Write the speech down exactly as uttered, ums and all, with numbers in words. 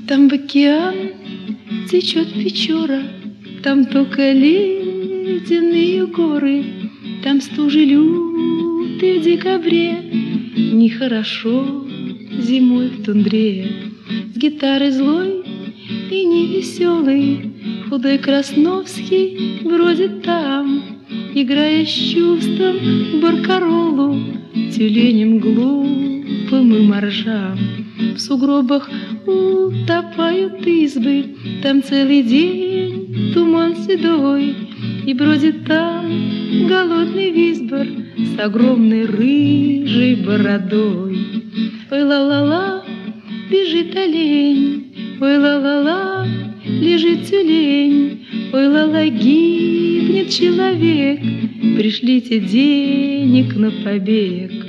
Там в океан течет Печора, там только ледяные горы, там стужи лютые в декабре, нехорошо зимой в тундре. С гитарой злой и невеселый худой Красновский бродит там, играя с чувством баркаролу, тюленем глупым и моржам. В сугробах утопают избы, там целый день туман седой, и бродит там голодный визбор с огромной рыжей бородой. Ой, ла-ла-ла, бежит олень, ой, ла-ла-ла, лежит тюлень, ой, ла-ла, гибнет человек, пришлите денег на побег.